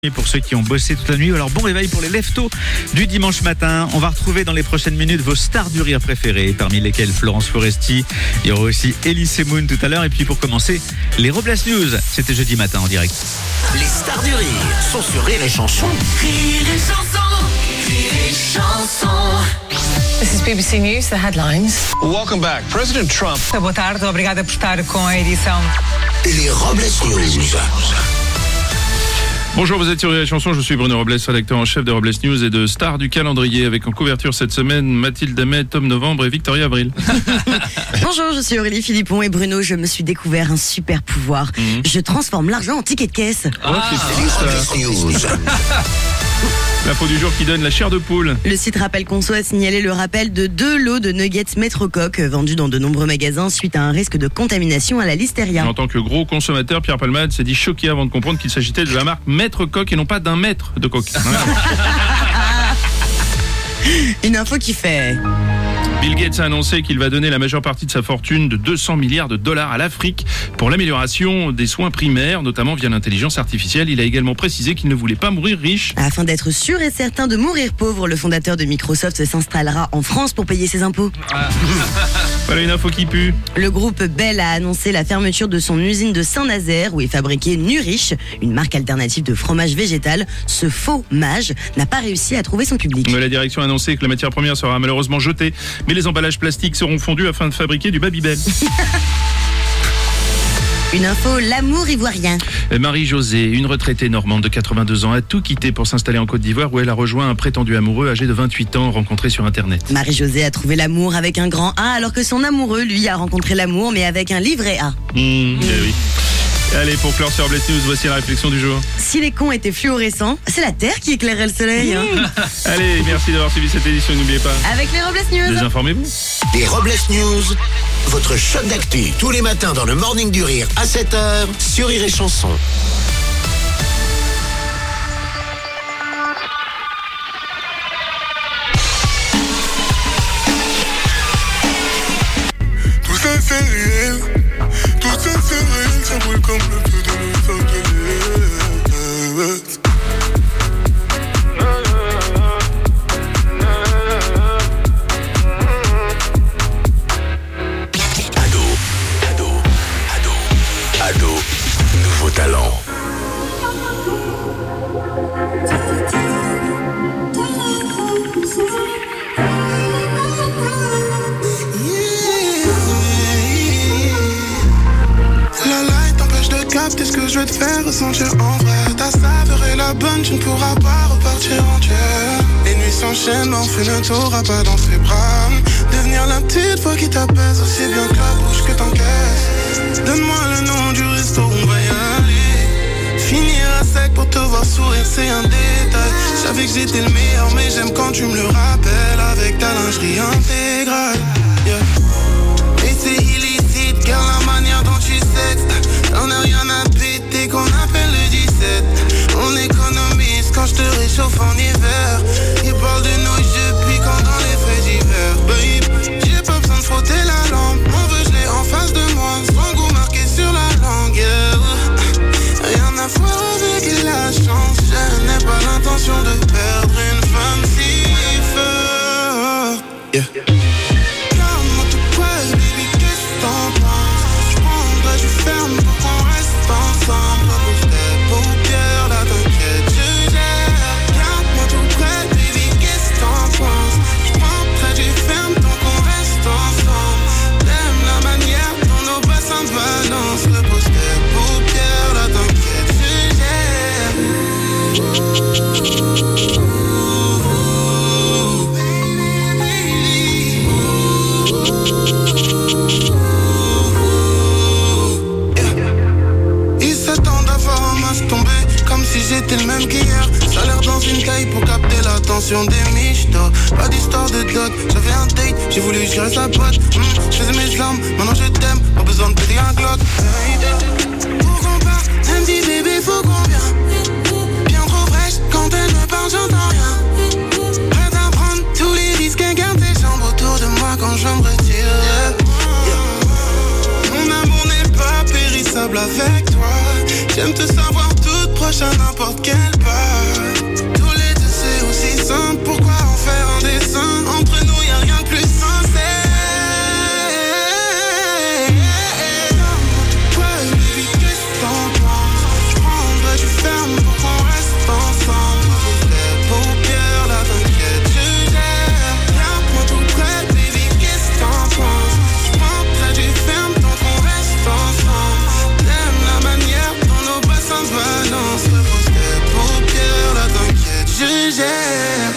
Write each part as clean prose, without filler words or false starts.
Et pour ceux qui ont bossé toute la nuit, alors bon réveil pour les lève-tôt du dimanche matin. On va retrouver dans les prochaines minutes vos stars du rire préférées, parmi lesquelles Florence Foresti. Il y aura aussi Elise Moon tout à l'heure. Et puis pour commencer, les Robles News. C'était jeudi matin en direct. Les stars du rire sont sur Rire et Chanson. Rire et Chanson, Rire et Chanson. This is BBC News, the headlines. Welcome back. President Trump. Boa tarde, obrigada por estar com a edição. Les Robles News. Bonjour, vous êtes sur Rire et Chanson, je suis Bruno Robles, rédacteur en chef de Robles News et de Stars du calendrier, avec en couverture cette semaine Mathilde Amet, Tom Novembre et Victoria Avril. Bonjour, je suis Aurélie Philippon et Bruno, je me suis découvert un super pouvoir. Je transforme l'argent en ticket de caisse. Les Robles News. L'info du jour qui donne la chair de poule. Le site Rappel Conso a signalé le rappel de 2 lots de nuggets Maître Coq vendus dans de nombreux magasins suite à un risque de contamination à la listeria. En tant que gros consommateur, Pierre Palmade s'est dit choqué avant de comprendre qu'il s'agitait de la marque Maître Coq et non pas d'un mètre de coq. Une info qui fait... Bill Gates a annoncé qu'il va donner la majeure partie de sa fortune de 200 milliards de dollars à l'Afrique pour l'amélioration des soins primaires, notamment via l'intelligence artificielle. Il a également précisé qu'il ne voulait pas mourir riche. Afin d'être sûr et certain de mourir pauvre, le fondateur de Microsoft s'installera en France pour payer ses impôts. Voilà une info qui pue. Le groupe Bell a annoncé la fermeture de son usine de Saint-Nazaire où est fabriqué Nurish, une marque alternative de fromage végétal. Ce faux mage n'a pas réussi à trouver son public. Mais la direction a annoncé que la matière première sera malheureusement jetée, mais les emballages plastiques seront fondus afin de fabriquer du Babybel. Une info, l'amour ivoirien. Marie-Josée, une retraitée normande de 82 ans, a tout quitté pour s'installer en Côte d'Ivoire où elle a rejoint un prétendu amoureux âgé de 28 ans rencontré sur Internet. Marie-Josée a trouvé l'amour avec un grand A alors que son amoureux, lui, a rencontré l'amour mais avec un livret A. Oui. Allez, pour clore sur Robles News, voici la réflexion du jour. Si les cons étaient fluorescents, c'est la Terre qui éclairerait le soleil. Allez, merci d'avoir suivi cette édition, n'oubliez pas. Avec les Robles News. Désinformez-vous. Les Robles News, votre shot d'actu tous les matins dans le Morning du Rire à 7h sur Rire et Chanson. Tout ça c'est réel, tout ça c'est réel, ça brûle comme le feu de Los Angeles. Ado, nouveau talent. La light t'empêche de capter ce que je veux te faire ressentir en vrai. Ta saveur est la bonne, tu ne pourras pas repartir entière. Les nuits s'enchaînent, mais enfin ne t'auras pas dans ses bras. Devenir la petite fois qui t'apaise aussi bien que la bouche que t'encaisses. Donne-moi le nom du resto, on va y aller. Finir à sec pour te voir sourire, c'est un détail. Je savais que j'étais le meilleur, mais j'aime quand tu me le rappelles. Avec ta lingerie intégrale, yeah. Et c'est illicite, car la manière dont tu sextes, t'en as rien à péter qu'on appelle le 17. On économise quand je te réchauffe en hiver. Ils parlent de nos jeux piquants dans les faits divers. Babe, j'ai pas besoin de frotter la lampe. Mon vœu, je l'ai en face de moi. Son goût marqué sur la langue, yeah. Rien à voir avec la chance. Je n'ai pas l'intention de perdre une femme si forte, yeah. Garde-moi tout près, baby, qu'est-ce que t'en penses? J'prendrai du ferme pour qu'on reste ensemble. Repose tes paupières, là t'inquiète, je gère. Garde-moi tout près, baby, qu'est-ce que t'en penses? J'prendrai du ferme pour qu'on reste ensemble. T'aimes la manière dont nos bassins se balancent. Repose tes paupières, là t'inquiète, je gère. Ils s'attendent à voir un masque tomber, comme si j'étais le même qu'hier. Ça a l'air dans une taille pour capter l'attention des michtos. Pas d'histoire de dot, j'avais un date, j'ai voulu gérer sa pote. Je faisais mes armes, maintenant je t'aime, pas besoin de péter un Glock. Pour qu'on parte, elle me dit bébé faut qu'on vienne. Bien trop fraîche, quand elle me parle j'entends rien. Prête à prendre tous les risques et garde tes jambes autour de moi quand je me retire. Mon amour n'est pas périssable avec toi. J'aime te savoir toute proche proche à n'importe quel pas. Tous les deux c'est aussi simple, pourquoi en faire un dessin? Entre nous y'a rien de plus sincère. Ouais, baby, qu'est-ce que t'en penses? J'prendrais du ferme pour qu'on reste ensemble. Les paupières là t'inquiète, je gère. Viens-moi tout près, baby, qu'est-ce que t'en penses? J'prendrais du ferme tant qu'on reste ensemble. T'aimes la manière dont nos bassins se balancent. Repose tes paupières là t'inquiète, je gère.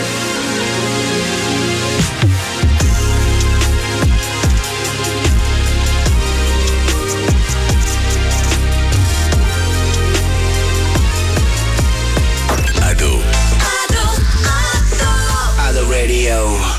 Ado Radio.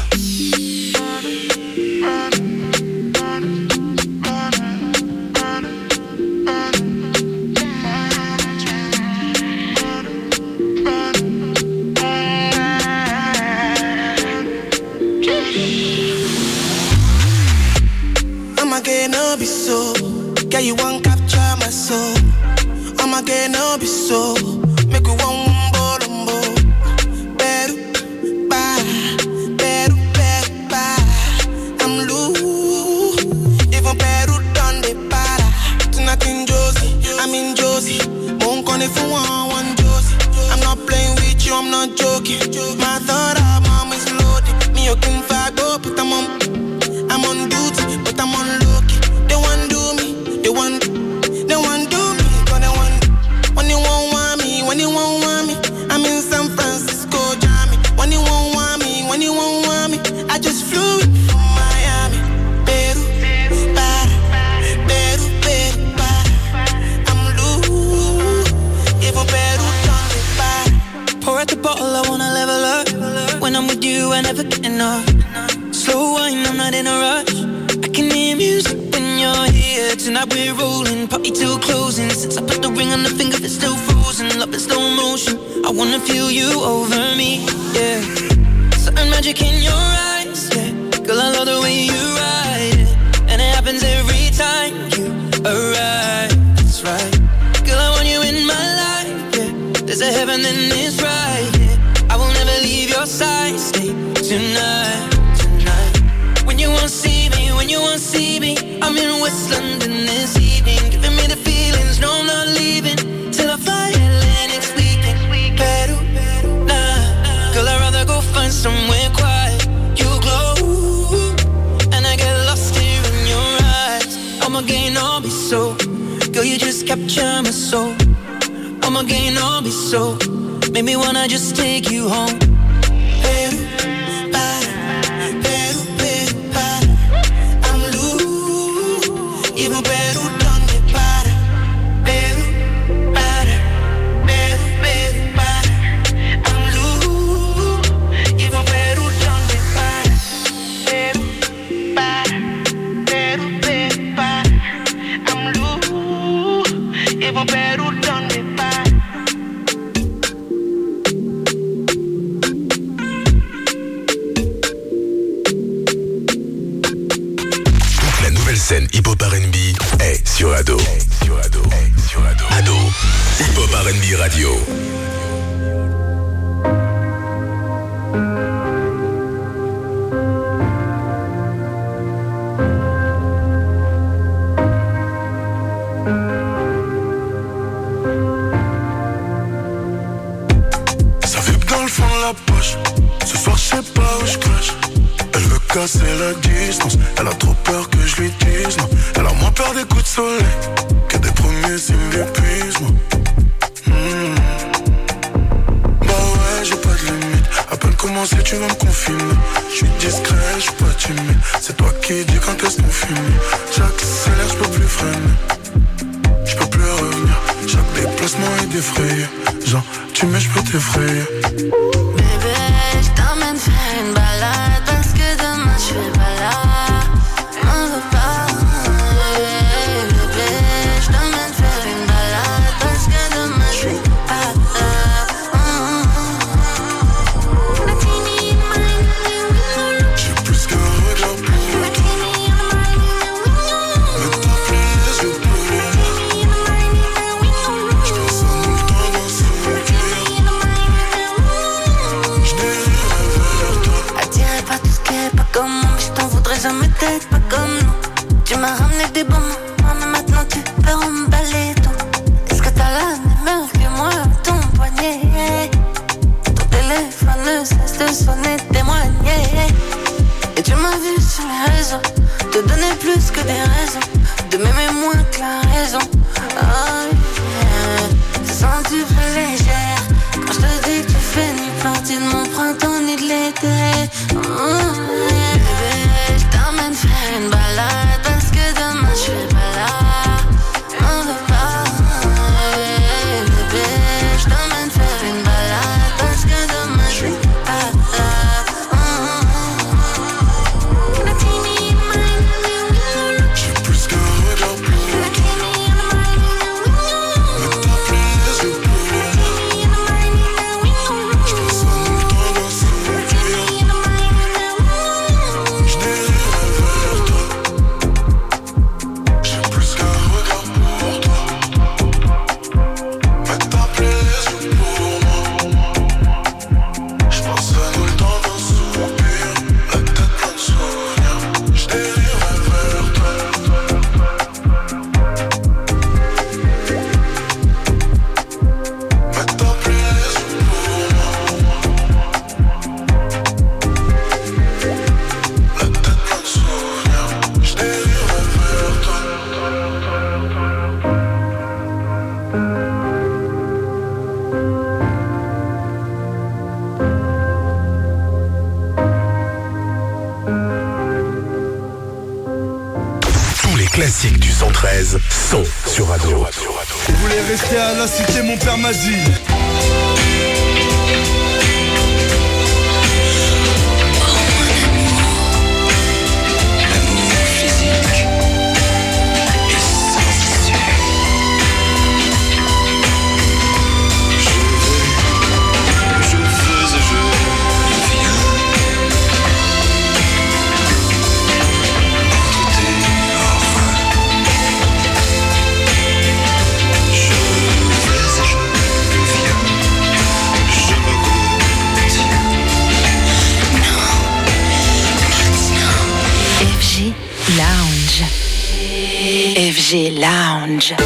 I'ma get no be so. Girl, you won't capture my soul. I'ma get no be so. Make you one bolombo. Better, bye. Better, bye. I'm loose. Even better done the para. Tonight in Josie, I'm in Josie. Won't call if you want Josie. I'm not playing with you, I'm not joking. My thought of mom is loaded. Me, you can fuck up, but I'm on duty, but I'm on low-key. They want do me, they want do me, cause they want when you won't want me, when you won't want me. I'm in San Francisco, Jammy. When you won't want me, when you won't want me. I just flew in from Miami. Peru, para, Peru, para. I'm loose, even Peru done the para. Pour out the bottle, I wanna level up. When I'm with you, I never get enough. Slow wine, I'm not in a rush. I can hear music when you're here. Tonight we're rolling, party till closing. Since I put the ring on the finger, it's still frozen. Love in slow motion, I wanna feel you over me, yeah. Certain magic in your eyes, yeah. Girl, I love the way you ride it. And it happens every time you arrive, that's right. Girl, I want you in my life, yeah. There's a heaven and it's right, yeah. I will never leave your side, stay tonight. When you won't see me, when you won't see me, I'm in West London this evening, giving me the feelings, no I'm not leaving, till I fly LA next weekend. Peru, nah, girl I'd rather go find somewhere quiet. You glow, and I get lost here in your eyes. I'm again, I'll be so, girl you just capture my soul. I'm again, I'll be so, make me wanna just take you home. Peru, even better done the para. Better, para. I'm loose. Even better done the para. Better, para. I'm loose. Even better done the para. Scène hip-hop R&B est sur Ado. Ado, hip-hop R&B radio. Ça vibre dans le fond de la poche. Ce soir je sais pas où je crache. Elle veut casser la distance. Elle a trop peur que je lui dise non. Elle a moins peur des coups de soleil que des premiers signes d'épuisement. Bah ouais, j'ai pas de limite. À peine commencé, tu vas me confiner. Je suis discret, je suis pas timide. C'est toi qui dis quand est-ce qu'on finit. J'accélère, je peux plus freiner. Je peux plus revenir. Chaque déplacement est défrayé. Genre, tu mets, je peux t'effrayer. Bébé, je t'emmène faire une balade. Parce que demain, je vais pas là. M'en veux pas. Bébé, je t'emmène faire une balade. Parce que demain, je vais pas là. J'ai plus qu'un regard pour toi. Mais t'as fait les yeux pour moi. J'pense à nous le temps des bons moments, mais maintenant tu peux emballer tout. Est-ce que t'as la même heure que moi, ton poignet? Ton téléphone ne cesse de sonner, témoigner. Et tu m'as vu sur les réseaux te donner plus que des raisons de m'aimer moins que la raison. Oh yeah. Te sens-tu plus légère quand je te dis que tu fais ni partie de mon printemps ni de l'été? Oh yeah. Bébé, je t'emmène faire une balade parce que demain je serai pas là. On veut pas. Bébé, je t'emmène faire une balade parce que demain je serai pas là. Classique du 113 sont sur Ado. Je voulais rester à la cité, mon père m'a dit. FG Lounge.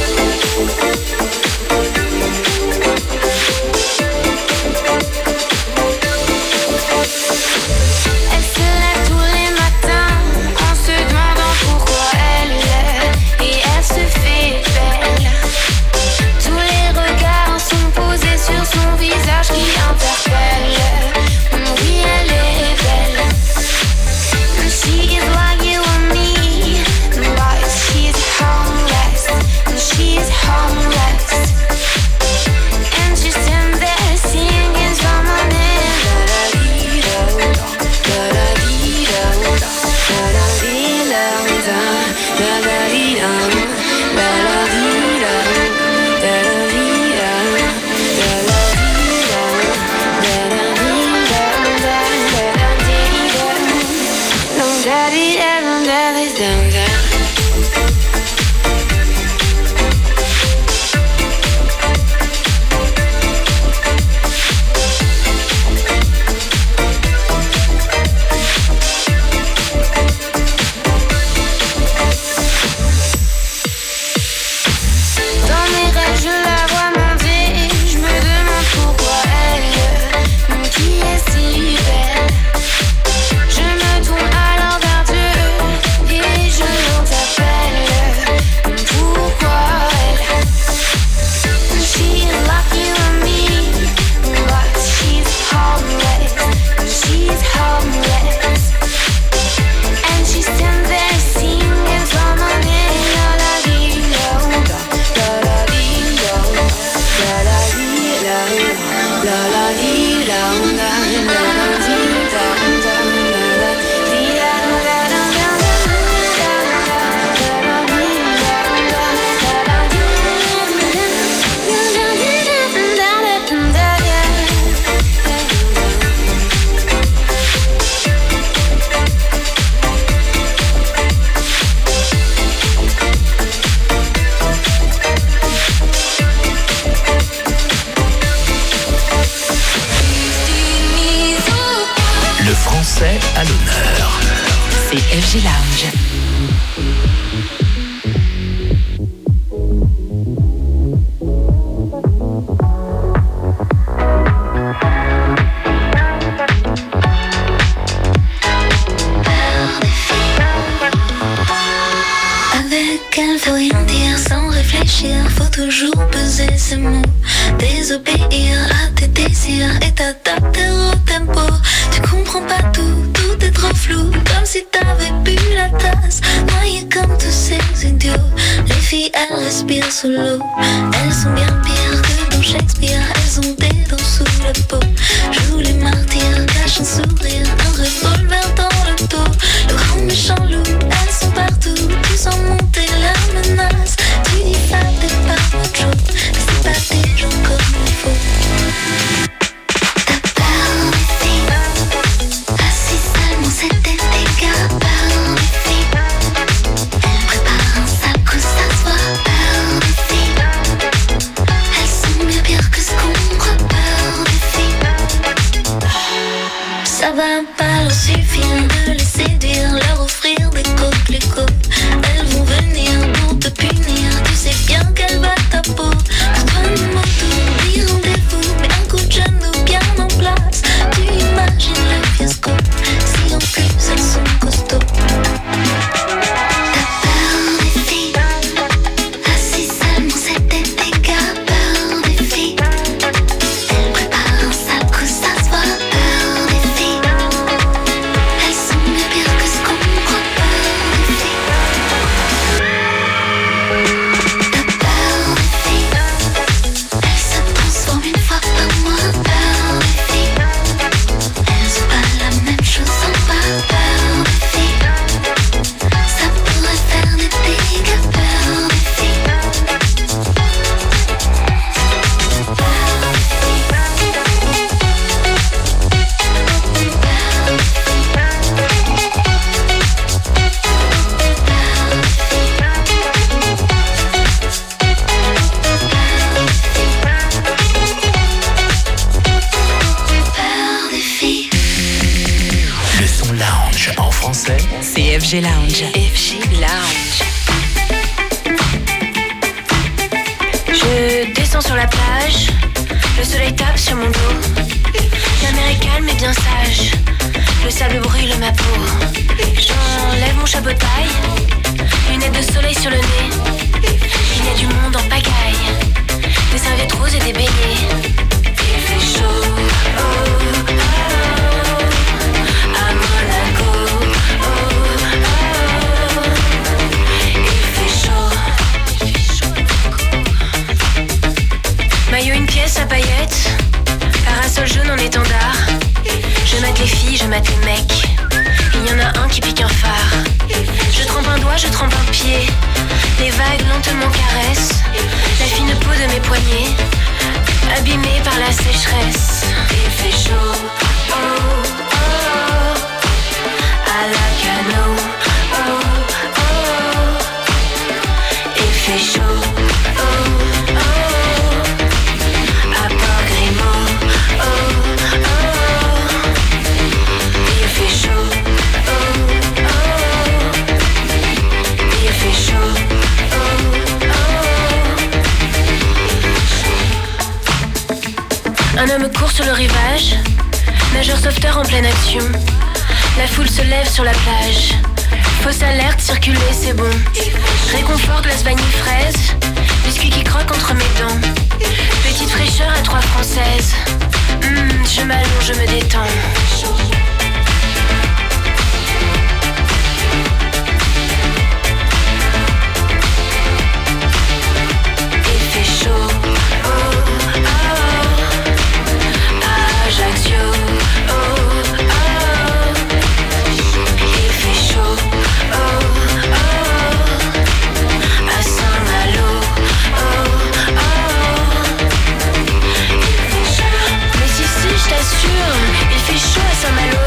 français à l'honneur. C'est FG Lounge. désobéir à tes désirs et t'adapter au tempo. Tu comprends pas tout, tout est trop flou, comme si t'avais bu la tasse, noyé comme tous ces idiots. Les filles, elles respirent sous l'eau, elles sont bien pires que dans Shakespeare. Elles ont des dents sous la peau, jouent les martyrs, cachent un sourire, un revolver dans le dos. Le grand méchant loup, elles sont partout, tous en montée la menace. Tu dis pas t'es pas autre chose, mais c'est pas des gens comme il faut. T'as peur des filles, ah si seulement c'était des gars. Peur des filles, elles préparent un sale coup, ça se voit. Peur des filles, elles sont bien pires que ce qu'on croit. Peur des filles, ça va pas leur suffire de les séduire, leur offrir des coquelicots. Elles vont venir pour te punir, tu sais bien qu'elle va ta peau. Pour toi, nous motos, dis rendez-vous, mais un coup de genou bien en place. Tu imagines le fiasco, si en plus elles sont costauds. T'as peur des filles, ah si seulement c'était des gars. Peur des filles, elles préparent un sale coup, ça se voit. Peur des filles, elles sont bien pires que ce qu'on croit. Peur des filles, t'as peur des filles, elles se transforment une fois par mois. Peur des filles, elles ont pas la même chose en bas. Peur des filles, ça pourrait faire des dégâts. Peur des filles, peur des filles. Le son lounge en français. C'est FG Lounge. FG Lounge. Je descends sur la plage, le soleil tape sur mon dos. La mer est calme et bien sage, le sable brûle ma peau. J'enlève mon chapeau de paille, lunettes de soleil sur le nez. Il y a du monde en pagaille, des serviettes roses et des beignets. Il fait chaud, oh, oh, oh, à Monaco, oh, oh, il fait chaud. Maillot une pièce à paillettes, parasol jaune en étendard. Je mate les filles, je mate les mecs. Il y en a un qui pique un phare. Je trempe un doigt, je trempe un pied. Les vagues lentement caressent la fine peau de mes poignets, abîmée par la sécheresse. Il fait chaud, oh, oh, oh, à la cano, oh, oh, il fait chaud, oh, oh, à Port-Grimaud, oh, oh, il fait chaud, oh, oh, il fait chaud, oh, oh. Un homme court sur le rivage, nageur sauveteur en pleine action. La foule se lève sur la plage. Fausse alerte, circuler c'est bon. Réconfort, glace vanille fraise, biscuit qui croque entre mes dents. Petite fraîcheur à 3 françaises. Je m'allonge, je me détends. Il fait chaud, oh, oh, à Ajaccio, oh, oh, il fait chaud, oh, oh, à Saint-Malo, oh, oh, mais si, je t'assure, il fait chaud à Saint-Malo.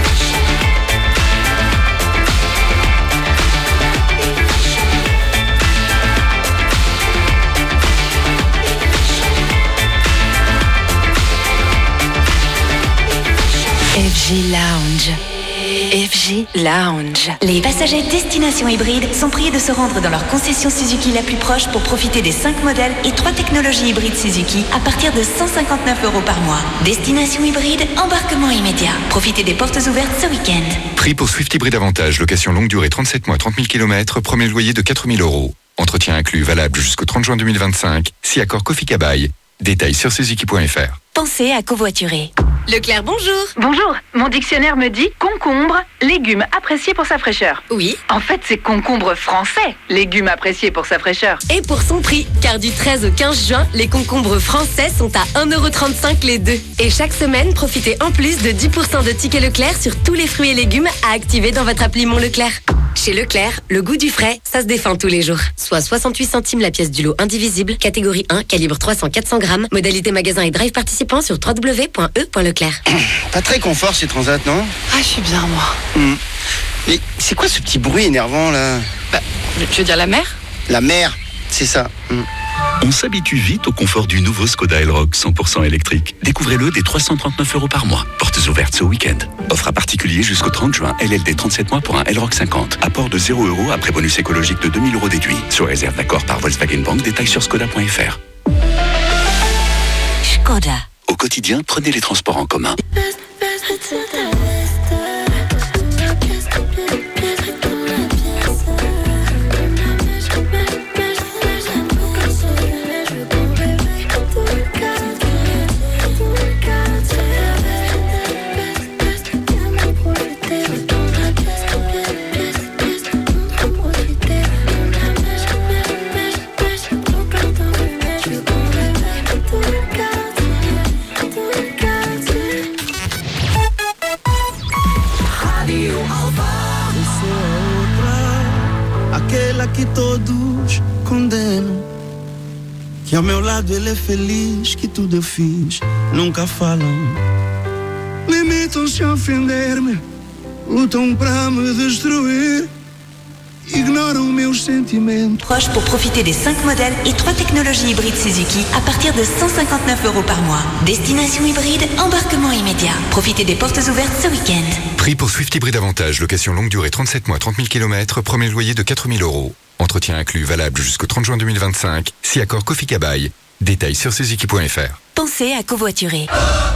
FG Lounge. FG Lounge. Les passagers destination hybride sont priés de se rendre dans leur concession Suzuki la plus proche pour profiter des 5 modèles et 3 technologies hybrides Suzuki à partir de 159 € par mois. Destination hybride, embarquement immédiat. Profitez des portes ouvertes ce week-end. Prix pour Swift Hybrid Avantage, location longue durée 37 mois, 30 000 km, premier loyer de 4 000 €. Entretien inclus, valable jusqu'au 30 juin 2025. Si accord Kofi Kabaye. Détails sur suzuki.fr. Pensez à covoiturer. Leclerc, bonjour. Bonjour, mon dictionnaire me dit concombre, légume apprécié pour sa fraîcheur. Oui. En fait, c'est concombre français, légume apprécié pour sa fraîcheur. Et pour son prix, car du 13 au 15 juin, les concombres français sont à 1,35€ les deux. Et chaque semaine, profitez en plus de 10% de tickets Leclerc sur tous les fruits et légumes à activer dans votre appli Mon Leclerc. Chez Leclerc, le goût du frais, ça se défend tous les jours. Soit 68 centimes la pièce du lot indivisible, catégorie 1, calibre 300-400 grammes, modalité magasin et drive participant sur www.e.leclerc. Pas très confort ces transats, non? Ah, je suis bien, moi. Mais c'est quoi ce petit bruit énervant là? Tu veux dire la mer? La mer, c'est ça. On s'habitue vite au confort du nouveau Skoda Elroq 100% électrique. Découvrez-le dès 339€ par mois. Portes ouvertes ce week-end. Offre à particulier jusqu'au 30 juin. LLD 37 mois pour un Elroq 50. Apport de 0€ après bonus écologique de 2000€ déduit. Sur réserve d'accord par Volkswagen Bank. Détails sur skoda.fr. Skoda. Au quotidien, prenez les transports en commun. Aquela que todos condenam, que ao meu lado ele é feliz, que tudo eu fiz, nunca falam. Limitam-se a ofender-me, lutam para me destruir, ignoram meus sentimentos. Proche pour profiter des 5 modèles et 3 technologies hybrides Suzuki à partir de 159€ par mois. Destination hybride, embarquement immédiat. Profitez des portes ouvertes ce week-end. Prix pour Swift Hybride Avantage, location longue durée 37 mois, 30 000 km, premier loyer de 4 000€. Entretien inclus, valable jusqu'au 30 juin 2025. Si accord Kofi Kabaï. Détails sur suzuki.fr. Pensez à covoiturer.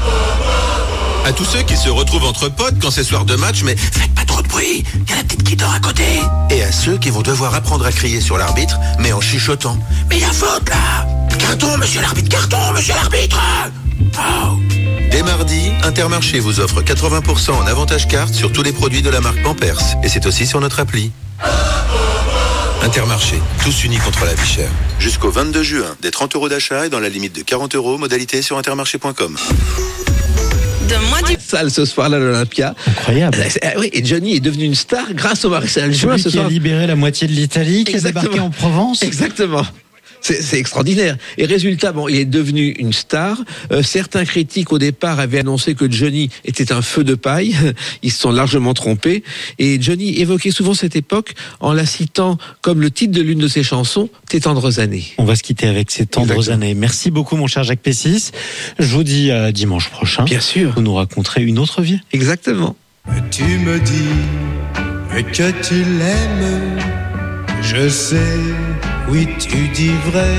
À tous ceux qui se retrouvent entre potes quand c'est soir de match, mais faites pas trop de bruit, y a la petite qui dort à côté. Et à ceux qui vont devoir apprendre à crier sur l'arbitre, mais en chuchotant. Mais y a faute là! Carton, monsieur l'arbitre, carton, monsieur l'arbitre! Oh. Dès mardi, Intermarché vous offre 80% en avantage carte sur tous les produits de la marque Pampers. Et c'est aussi sur notre appli. Intermarché, tous unis contre la vie chère. Jusqu'au 22 juin, des 30€ d'achat et dans la limite de 40€, modalité sur intermarché.com. Donne-moi du salle ce soir-là à l'Olympia. Incroyable. Oui, et Johnny est devenu une star grâce au maréchal Juin ce soir. Qui a libéré la moitié de l'Italie, qui a débarqué en Provence. Exactement. C'est extraordinaire. Et résultat, il est devenu une star. Certains critiques au départ avaient annoncé que Johnny était un feu de paille. Ils se sont largement trompés. Et Johnny évoquait souvent cette époque en la citant comme le titre de l'une de ses chansons, Tes tendres années. On va se quitter avec ces tendres années. Merci beaucoup mon cher Jacques Pessis. Je vous dis à dimanche prochain. Bien sûr. Vous nous raconterez une autre vie. Exactement. Tu me dis que tu l'aimes, je sais, oui tu dis vrai.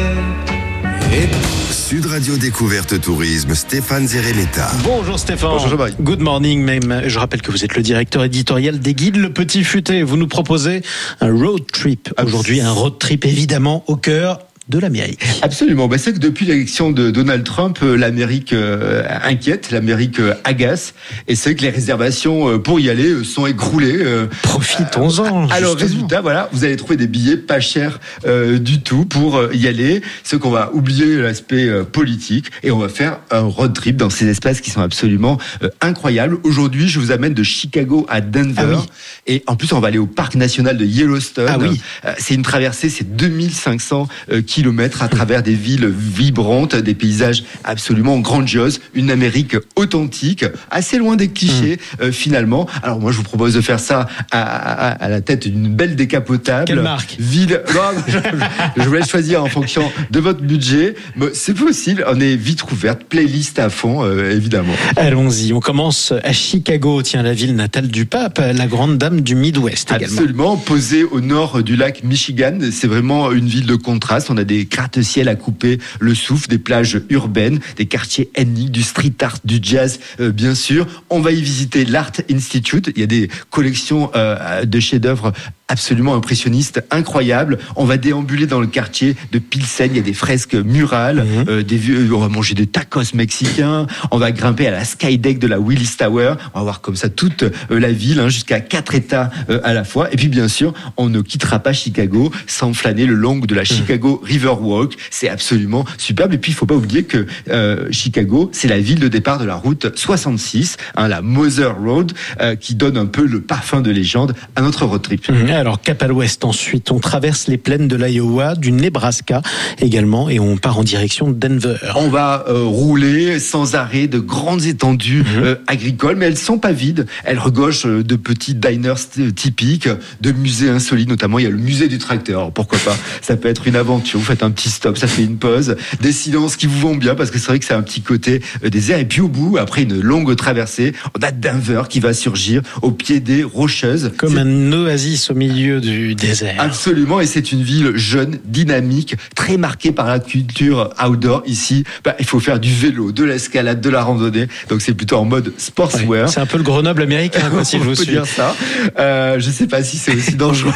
Sud Radio Découverte Tourisme, Stéphane Zeremeta. Bonjour Stéphane. Bonjour Jean-Marie. Good morning même. Je rappelle que vous êtes le directeur éditorial des Guides Le Petit Futé. Vous nous proposez un road trip. Aujourd'hui, un road trip évidemment au cœur de l'Amérique. Absolument. C'est que depuis l'élection de Donald Trump, l'Amérique inquiète, l'Amérique agace, et c'est que les réservations pour y aller sont écroulées. Profitons-en. Alors résultat, voilà, vous allez trouver des billets pas chers du tout pour y aller. Ce qu'on va oublier l'aspect politique et on va faire un road trip dans ces espaces qui sont absolument incroyables. Aujourd'hui, je vous amène de Chicago à Denver, et en plus on va aller au parc national de Yellowstone. C'est une traversée, c'est 2500 kilomètres à travers des villes vibrantes, des paysages absolument grandioses, une Amérique authentique, assez loin des clichés finalement. Alors moi je vous propose de faire ça à la tête d'une belle décapotable. Quelle marque? Ville. Je vous laisse choisir en fonction de votre budget. Mais c'est possible, on est vite ouverte, playlist à fond évidemment. Allons-y, on commence à Chicago, tiens, la ville natale du pape, la grande dame du Midwest également. Absolument, posée au nord du lac Michigan, c'est vraiment une ville de contraste. On a des gratte-ciel à couper le souffle, des plages urbaines, des quartiers ethniques, du street art, du jazz, bien sûr. On va y visiter l'Art Institute. Il y a des collections de chefs-d'œuvre absolument impressionniste, incroyable. On va déambuler dans le quartier de Pilsen, il y a des fresques murales, on va manger des tacos mexicains, on va grimper à la skydeck de la Willis Tower, on va voir comme ça toute la ville, jusqu'à 4 états à la fois. Et puis bien sûr, on ne quittera pas Chicago sans flâner le long de la Chicago Riverwalk. C'est absolument superbe. Et puis il faut pas oublier que Chicago, c'est la ville de départ de la route 66, la Mother Road, qui donne un peu le parfum de légende à notre road trip. Alors cap à l'ouest ensuite, on traverse les plaines de l'Iowa, du Nebraska également, et on part en direction de Denver. On va rouler sans arrêt de grandes étendues agricoles, mais elles sont pas vides. Elles regorgent de petits diners typiques, de musées insolites, notamment il y a le musée du tracteur. Alors, pourquoi pas, ça peut être une aventure, vous faites un petit stop, ça fait une pause, des silences qui vous vont bien parce que c'est vrai que c'est un petit côté désert. Et puis au bout, après une longue traversée, on a Denver qui va surgir au pied des Rocheuses. Comme un oasis au milieu du désert. Absolument, et c'est une ville jeune, dynamique, très marquée par la culture outdoor. Ici, il faut faire du vélo, de l'escalade, de la randonnée, donc c'est plutôt en mode sportswear. C'est un peu le Grenoble américain, si je vous suis. On peut dire ça. Je sais pas si c'est aussi dangereux.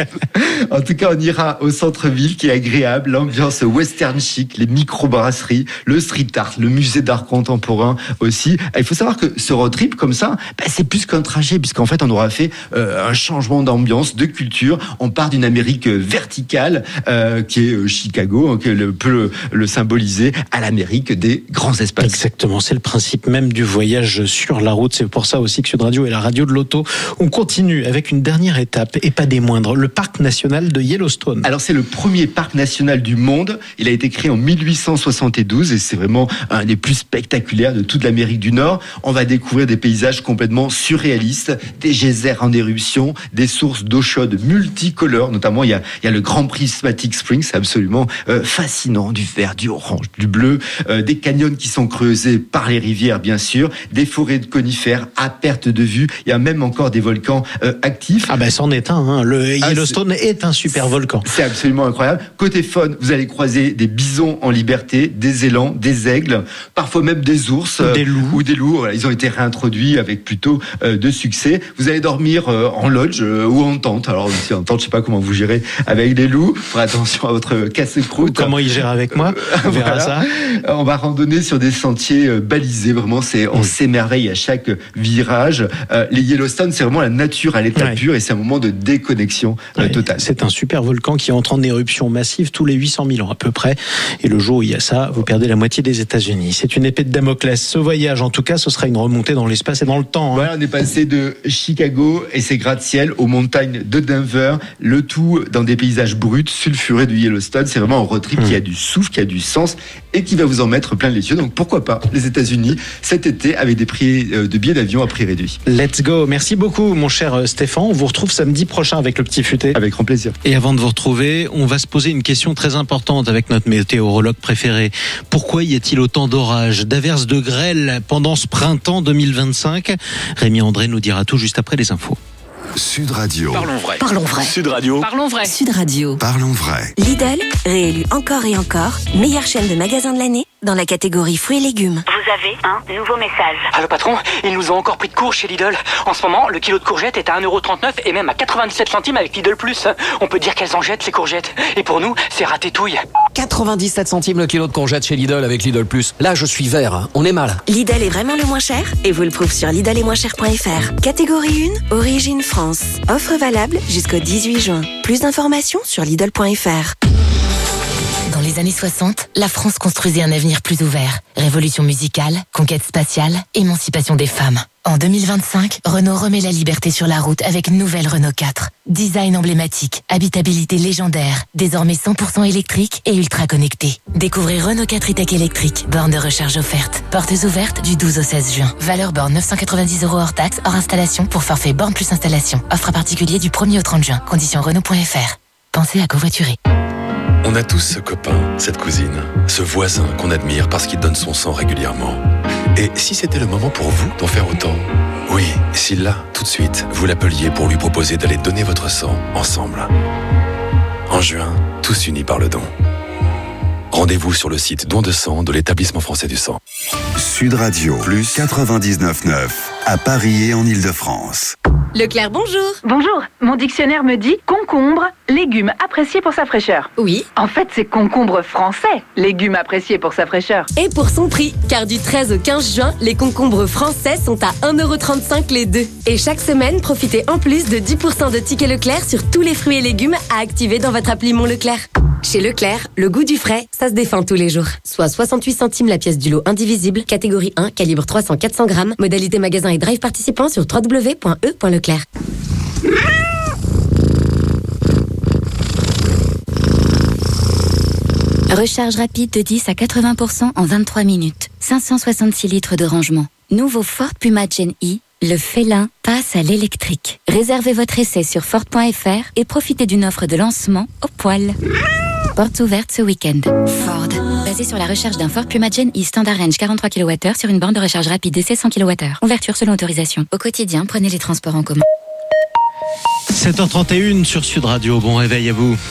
En tout cas, on ira au centre-ville qui est agréable, l'ambiance western chic, les microbrasseries, le street art, le musée d'art contemporain aussi. Il faut savoir que ce road trip comme ça, c'est plus qu'un trajet, puisqu'en fait on aura fait un changement d'ambiance, de culture. On part d'une Amérique verticale qui est Chicago, qui peut le symboliser, à l'Amérique des grands espaces. Exactement, c'est le principe même du voyage sur la route. C'est pour ça aussi que Sud Radio est la radio de l'auto. On continue avec une dernière étape, et pas des moindres, le parc national de Yellowstone. Alors c'est le premier parc national du monde. Il a été créé en 1872 et c'est vraiment un des plus spectaculaires de toute l'Amérique du Nord. On va découvrir des paysages complètement surréalistes, des geysers en éruption, des sources d'eau chaude multicolores. Notamment, il y a le Grand Prismatic Spring, c'est absolument fascinant, du vert, du orange, du bleu, des canyons qui sont creusés par les rivières, bien sûr, des forêts de conifères à perte de vue. Il y a même encore des volcans actifs. C'en est un. Le Yellowstone est un super volcan. C'est absolument incroyable. Côté faune, vous allez croiser des bisons en liberté, des élans, des aigles, parfois même des ours ou des loups. Voilà, ils ont été réintroduits avec plutôt de succès. Vous allez dormir en lodge ou en tente. Alors si en tente, je sais pas comment vous gérez avec les loups. Faites attention à votre casse-croûte. Comment ils gèrent avec moi. On verra ça. On va randonner sur des sentiers balisés. Vraiment, on s'émerveille à chaque virage. Les Yellowstone, c'est vraiment la nature à l'état pur et c'est un moment de déconnexion totale. C'est un super volcan qui entre en éruption massive tous les 800 000 ans à peu près. Et le jour où il y a ça, vous perdez la moitié des États-Unis. C'est une épée de Damoclès. Ce voyage, en tout cas, ce sera une remontée dans l'espace et dans le temps. Voilà, on est passé de Chicago et ses gratte-ciel aux montagnes de Denver, le tout dans des paysages bruts, sulfurés du Yellowstone. C'est vraiment un road trip qui a du souffle, qui a du sens et qui va vous en mettre plein les yeux. Donc pourquoi pas les États-Unis cet été avec des prix de billets d'avion à prix réduit. Let's go. Merci beaucoup, mon cher Stéphane. On vous retrouve samedi prochain avec le Petit Futé. Avec grand plaisir. Et avant de vous retrouver, on va se poser une question très importante avec notre météorologue préféré. Pourquoi y a-t-il autant d'orages, d'averses, de grêle pendant ce printemps 2025 ? Rémi André nous dira tout juste après les infos. Sud Radio. Parlons vrai. Parlons vrai. Sud Radio. Parlons vrai. Sud Radio. Parlons vrai. Lidl, réélu encore et encore, meilleure chaîne de magasins de l'année dans la catégorie fruits et légumes. Vous avez un nouveau message. Allô patron, ils nous ont encore pris de court chez Lidl. En ce moment, le kilo de courgettes est à 1,39€ et même à 97 centimes avec Lidl Plus. On peut dire qu'elles en jettent ces courgettes. Et pour nous, c'est ratétouille. 97 centimes le kilo de courgettes chez Lidl avec Lidl Plus. Là, je suis vert, on est mal. Lidl est vraiment le moins cher et vous le prouve sur lidl-et-moins-cher.fr. Catégorie 1, origine France. Offre valable jusqu'au 18 juin. Plus d'informations sur lidl.fr. Dans les années 60, la France construisait un avenir plus ouvert. Révolution musicale, conquête spatiale, émancipation des femmes. En 2025, Renault remet la liberté sur la route avec nouvelle Renault 4. Design emblématique, habitabilité légendaire, désormais 100% électrique et ultra connecté. Découvrez Renault 4 e-Tech électrique, borne de recharge offerte. Portes ouvertes du 12 au 16 juin. Valeur borne 990€ hors taxe, hors installation pour forfait borne plus installation. Offre à particulier du 1er au 30 juin. Conditions Renault.fr. Pensez à covoiturer. On a tous ce copain, cette cousine, ce voisin qu'on admire parce qu'il donne son sang régulièrement. Et si c'était le moment pour vous d'en faire autant ? Oui, si là, tout de suite, vous l'appeliez pour lui proposer d'aller donner votre sang ensemble. En juin, tous unis par le don. Rendez-vous sur le site Don de sang de l'Établissement français du sang. Sud Radio, plus 99.9, à Paris et en Île-de-France. Leclerc, bonjour. Bonjour, mon dictionnaire me dit concombre, légume apprécié pour sa fraîcheur. Oui. En fait, c'est concombre français, légume apprécié pour sa fraîcheur. Et pour son prix, car du 13 au 15 juin, les concombres français sont à 1,35 € les deux. Et chaque semaine, profitez en plus de 10% de tickets Leclerc sur tous les fruits et légumes à activer dans votre appli Mon Leclerc. Chez Leclerc, le goût du frais, ça se défend tous les jours. Soit 68 centimes la pièce du lot indivisible, catégorie 1, calibre 300-400 grammes, modalité magasin et drive participant sur www.e.leclerc. Recharge rapide de 10 à 80% en 23 minutes. 566 litres de rangement. Nouveau Ford Puma Gen E, le félin passe à l'électrique. Réservez votre essai sur Ford.fr et profitez d'une offre de lancement au poil. Portes ouvertes ce week-end. Ford. Basé sur la recharge d'un Ford Puma Gen E Standard Range 43 kWh sur une borne de recharge rapide DC 100 kWh. Ouverture selon autorisation. Au quotidien, prenez les transports en commun. 7h31 sur Sud Radio. Bon réveil à vous.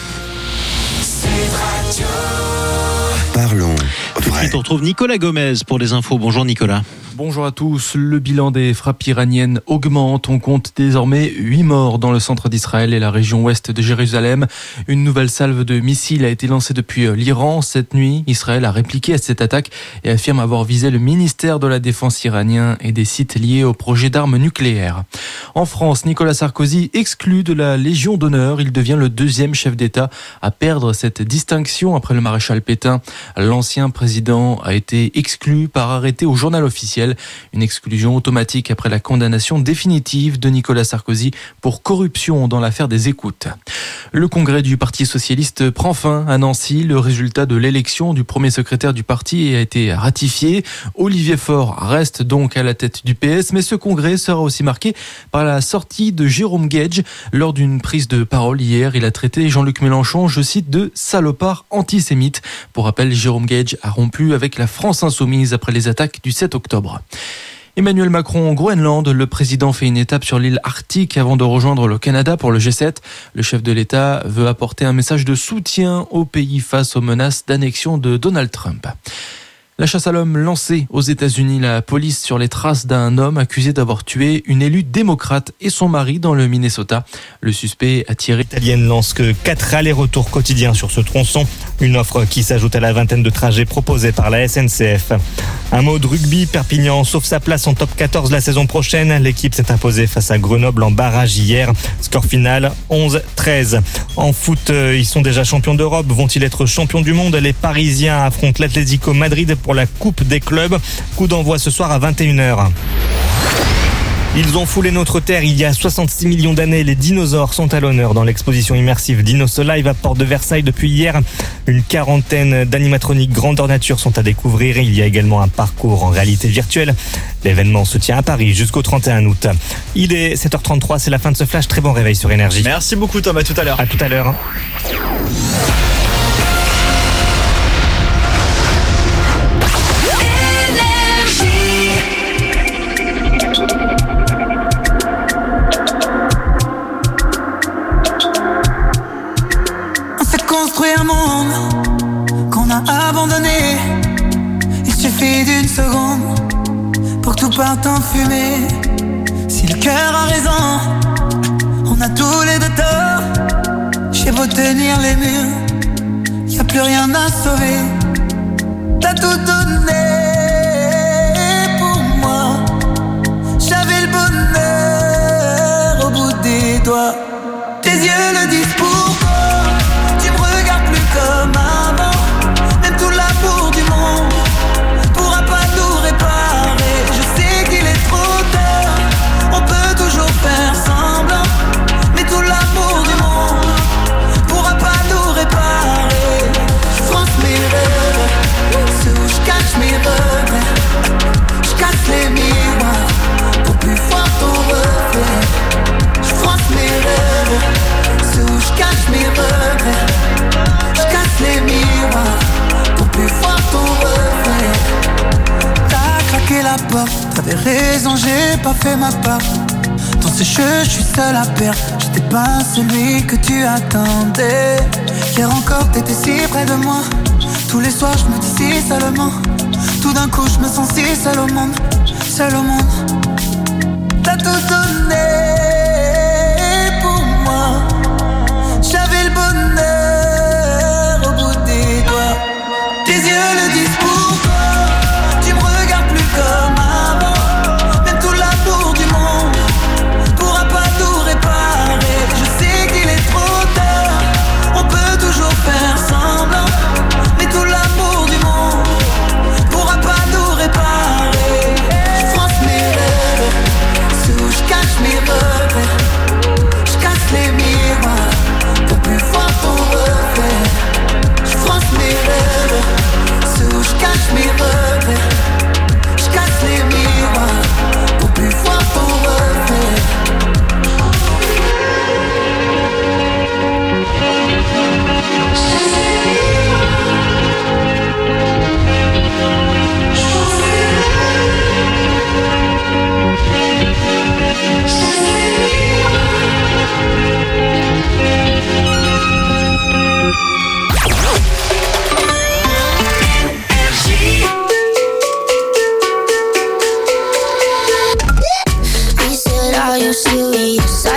Parlons Tout de suite, on retrouve Nicolas Gomez pour les infos. Bonjour Nicolas. Bonjour à tous. Le bilan des frappes iraniennes augmente. On compte désormais 8 morts dans le centre d'Israël et la région ouest de Jérusalem. Une nouvelle salve de missiles a été lancée depuis l'Iran. Cette nuit, Israël a répliqué à cette attaque et affirme avoir visé le ministère de la Défense iranien et des sites liés au projet d'armes nucléaires. En France, Nicolas Sarkozy exclu de la Légion d'honneur. Il devient le deuxième chef d'État à perdre cette distinction après le maréchal Pétain. L'ancien président a été exclu par arrêté au Journal officiel. Une exclusion automatique après la condamnation définitive de Nicolas Sarkozy pour corruption dans l'affaire des écoutes. Le congrès du Parti socialiste prend fin à Nancy. Le résultat de l'élection du premier secrétaire du parti a été ratifié. Olivier Faure reste donc à la tête du PS, mais ce congrès sera aussi marqué par la sortie de Jérôme Guedj. Lors d'une prise de parole hier, il a traité Jean-Luc Mélenchon, je cite, de salopard antisémite. Pour rappel, Jérôme Guedj a rompu avec la France insoumise après les attaques du 7 octobre. Emmanuel Macron au Groenland, le président fait une étape sur l'île Arctique avant de rejoindre le Canada pour le G7. Le chef de l'État veut apporter un message de soutien au pays face aux menaces d'annexion de Donald Trump. La chasse à l'homme lancée aux États-Unis, la police sur les traces d'un homme accusé d'avoir tué une élue démocrate et son mari dans le Minnesota. Le suspect a tiré. L'italienne lance que 4 allers-retours quotidiens sur ce tronçon, une offre qui s'ajoute à la vingtaine de trajets proposés par la SNCF. Un mot de rugby, Perpignan sauve sa place en top 14 la saison prochaine. L'équipe s'est imposée face à Grenoble en barrage hier. Score final 11-13. En foot, ils sont déjà champions d'Europe. Vont-ils être champions du monde? Les Parisiens affrontent l'Atlético Madrid pour la Coupe des clubs. Coup d'envoi ce soir à 21h. Ils ont foulé notre terre il y a 66 millions d'années. Les dinosaures sont à l'honneur dans l'exposition immersive Dinoso Live à Porte de Versailles depuis hier. Une quarantaine d'animatroniques grandeur nature sont à découvrir. Il y a également un parcours en réalité virtuelle. L'événement se tient à Paris jusqu'au 31 août. Il est 7h33, c'est la fin de ce flash. Très bon réveil sur Énergie. Merci beaucoup Tom, à tout à l'heure. À tout à l'heure. Construire un monde qu'on a abandonné. Il suffit d'une seconde pour que tout parte en fumée. Si le cœur a raison, on a tous les deux tort. J'ai beau tenir les murs, y a plus rien à sauver. T'as tout donné pour moi. J'avais le bonheur au bout des doigts. Tes yeux le disent pour toi. Comme avant, même tout l'amour du monde pourra pas nous réparer. Je sais qu'il est trop tard, on peut toujours faire semblant, mais tout l'amour du monde pourra pas nous réparer. Je fronce mes rêves, ceux où je cache mes regrets. Je casse les miroirs pour plus voir ton reflet. Je fronce mes rêves, ceux où je cache mes regrets. Les miroirs pour plus voir ton reflet. T'as craqué la porte, t'avais raison, j'ai pas fait ma part. Dans ce jeu, je suis seul à perdre. J'étais pas celui que tu attendais. Hier encore, t'étais si près de moi. Tous les soirs, je me dis si seulement. Tout d'un coup, je me sens si seul au monde. Seul au monde. T'as tout donné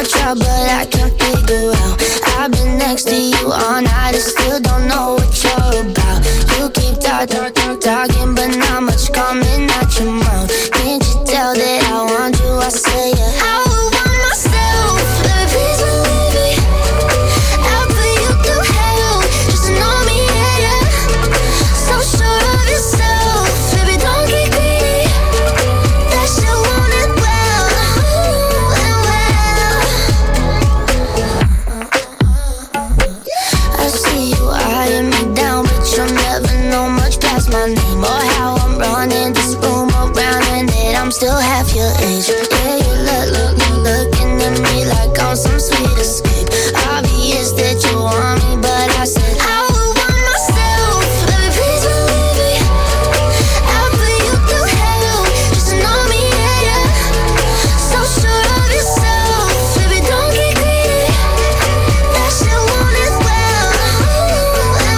try, but I can't figure out. I've been next to you all night and still don't know what you're about. You keep talking, but not much coming out your mouth. Can't you tell that I want you? I say yeah. I would want myself, baby, please believe me. I'll put you through hell, just to know me, yeah, yeah. So sure of yourself, baby, don't get greedy. That shit want it well, and well. I see you eyeing me down, but you'll never know much past my name or how I'm running this room around, and that I'm still half your age. Yeah, you looking at me like I'm some sweet escape. Obvious that you want me, but I said I would want myself, baby, please believe me. I'll put you through hell, just to know me, yeah, yeah. So sure of yourself, baby, don't get greedy. That shit want it well, and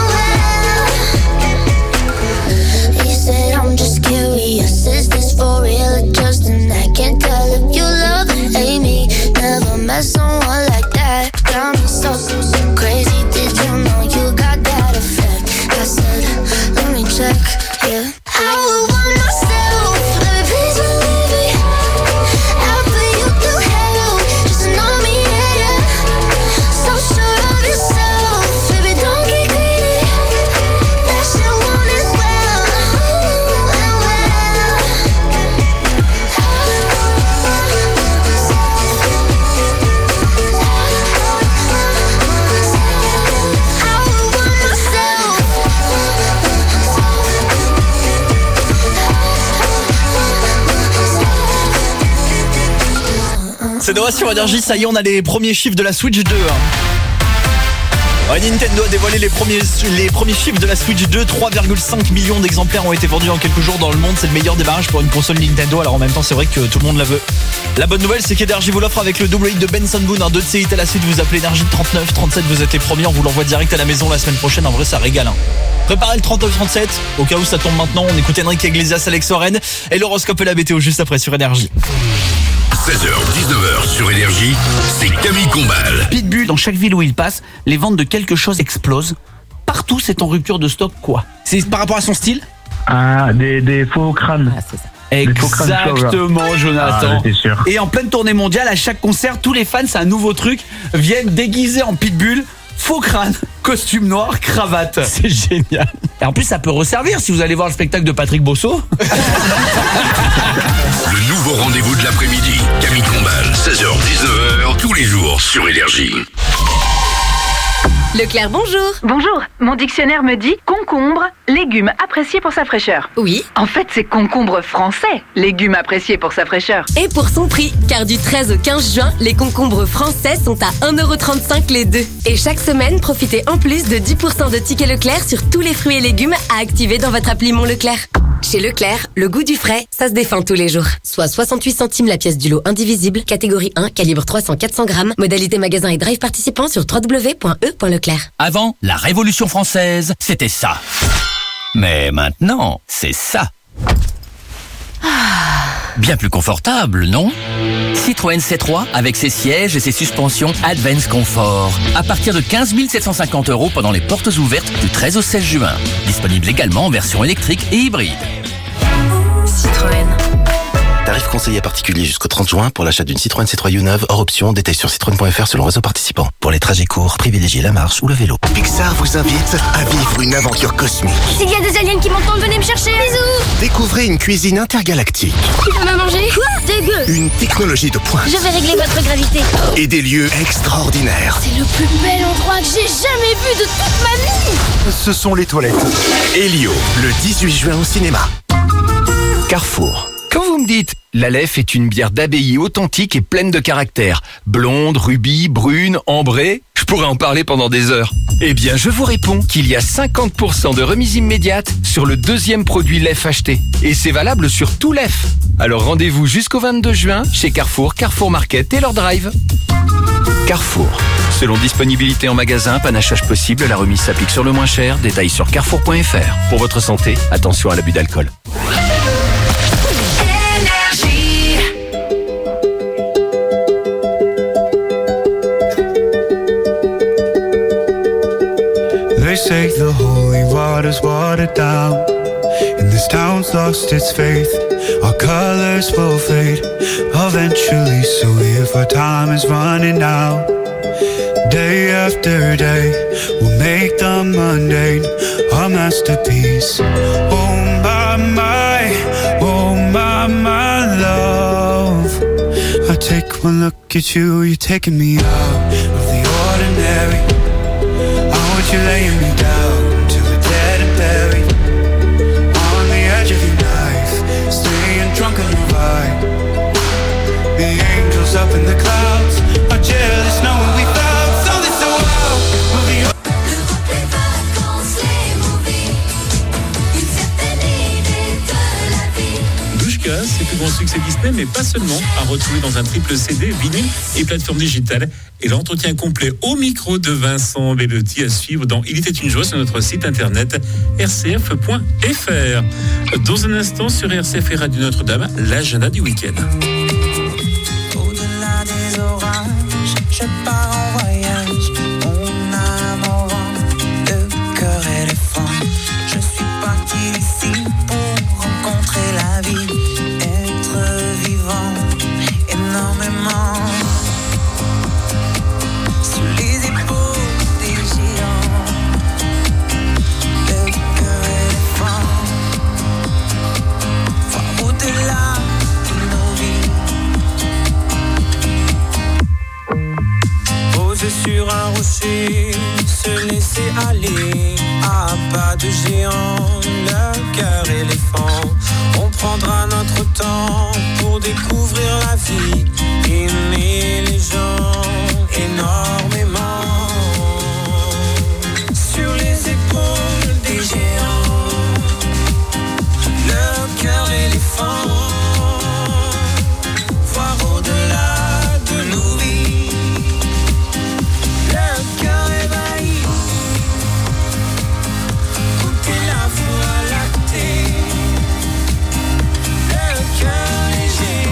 well. He said I'm just curious, is this for real or just an act? Can't tell if you love or hate me. Never met someone like that. Got me so crazy. Did you know you got that effect? I said, let me check, yeah. I would want myself, baby, please believe me. I'll put you through hell, just to know me, yeah, yeah. So sure of yourself, baby, don't get greedy. That shit want it well, and well. C'est Noah sur Énergie, ça y est, on a les premiers chiffres de la Switch 2. Ouais, Nintendo a dévoilé les premiers chiffres de la Switch 2. 3,5 millions d'exemplaires ont été vendus en quelques jours dans le monde. C'est le meilleur démarrage pour une console Nintendo. Alors en même temps, c'est vrai que tout le monde la veut. La bonne nouvelle, c'est qu'Energy vous l'offre avec le double hit de Benson Boone. Un 2 de ses hits à la suite, vous appelez Énergie 39 37, vous êtes les premiers. On vous l'envoie direct à la maison la semaine prochaine. En vrai, ça régale. Préparez le 39-37. Au cas où ça tombe maintenant, on écoute Enrique Iglesias, Alex Oren et l'horoscope et la météo juste après sur Énergie. 16h, 19h sur Énergie, c'est Camille Combal. Pitbull, dans chaque ville où il passe, les ventes de quelque chose explosent. Partout, c'est en rupture de stock, quoi. C'est par rapport à son style ? Ah, des faux crânes. Ah, c'est ça. Exactement, Jonathan. C'est sûr. Et en pleine tournée mondiale, à chaque concert, tous les fans, c'est un nouveau truc, viennent déguisés en Pitbull, faux crâne, costume noir, cravate. C'est génial. Et en plus, ça peut resservir si vous allez voir le spectacle de Patrick Bosso. Le nouveau rendez-vous de l'après-midi. Camille Combal, 16h, 19h, tous les jours sur Énergie. Leclerc, bonjour. Bonjour, mon dictionnaire me dit concombre, légume apprécié pour sa fraîcheur. Oui. En fait, c'est concombre français, légume apprécié pour sa fraîcheur. Et pour son prix, car du 13 au 15 juin, les concombres français sont à 1,35€ les deux. Et chaque semaine, profitez en plus de 10% de tickets Leclerc sur tous les fruits et légumes à activer dans votre appli Mon Leclerc. Chez Leclerc, le goût du frais, ça se défend tous les jours. Soit 68 centimes la pièce du lot indivisible, catégorie 1, calibre 300-400 grammes, modalité magasin et drive participant sur www.e.leclerc. Avant, la Révolution française, c'était ça. Mais maintenant, c'est ça. Bien plus confortable, non ? Citroën C3 avec ses sièges et ses suspensions Advance Comfort. À partir de 15 750 € pendant les portes ouvertes du 13 au 16 juin. Disponible également en version électrique et hybride. Citroën. Tarif conseillé particulier jusqu'au 30 juin pour l'achat d'une Citroën C3 U9 hors option. Détail sur citroën.fr selon réseau participant. Pour les trajets courts, privilégiez la marche ou le vélo. Pixar vous invite à vivre une aventure cosmique. S'il y a des aliens qui m'entendent, venez me chercher. Bisous. Découvrez une cuisine intergalactique. Tu vas me manger ? Quoi ? Dégueu. Une technologie de pointe. Je vais régler votre gravité. Et des lieux extraordinaires. C'est le plus bel endroit que j'ai jamais vu de toute ma vie. Ce sont les toilettes. Elio, le 18 juin au cinéma. Carrefour. Quand vous me dites « l'Aleph est une bière d'abbaye authentique et pleine de caractère, blonde, rubis, brune, ambrée », je pourrais en parler pendant des heures. Eh bien, je vous réponds qu'il y a 50% de remise immédiate sur le deuxième produit Lef acheté. Et c'est valable sur tout Lef. Alors rendez-vous jusqu'au 22 juin chez Carrefour, Carrefour Market et leur drive. Carrefour. Selon disponibilité en magasin, panachage possible, la remise s'applique sur le moins cher. Détails sur carrefour.fr. Pour votre santé, attention à l'abus d'alcool. lost its faith, our colors will fade eventually. So if our time is running out, day after day, we'll make the mundane a masterpiece. Oh my love, I take one look at you, you're taking me out of the ordinary. I want you laying me down till we're dead and buried, on the edge of your knife, staying drunk on your vibe. The angels up in the clouds are jealous knowing we found something so wild. Douchka, c'est le plus grand succès Disney, mais pas seulement, à retrouver dans un triple CD, vinyle et plateforme digitale. Et l'entretien complet au micro de Vincent Bellotti à suivre dans Il était une joie sur notre site internet rcf.fr. Dans un instant sur RCF et Radio Notre-Dame, l'agenda du week-end. Au-delà des orages, je pars en voyage. Mon âme en vent, le cœur éléphant. Je suis parti d'ici pour rencontrer la vie, être vivant énormément. Sous les épaules des géants, le cœur éléphant. Voir au-delà de nos vies. Poser sur un rocher, se laisser aller à pas de géant, le cœur éléphant. On prendra notre temps pour découvrir la vie, aimer les gens énormément. Sur les épaules des géants, le cœur éléphant. Voir au-delà de nos vies, le cœur ébahi. Goûter la voie lactée, le cœur léger,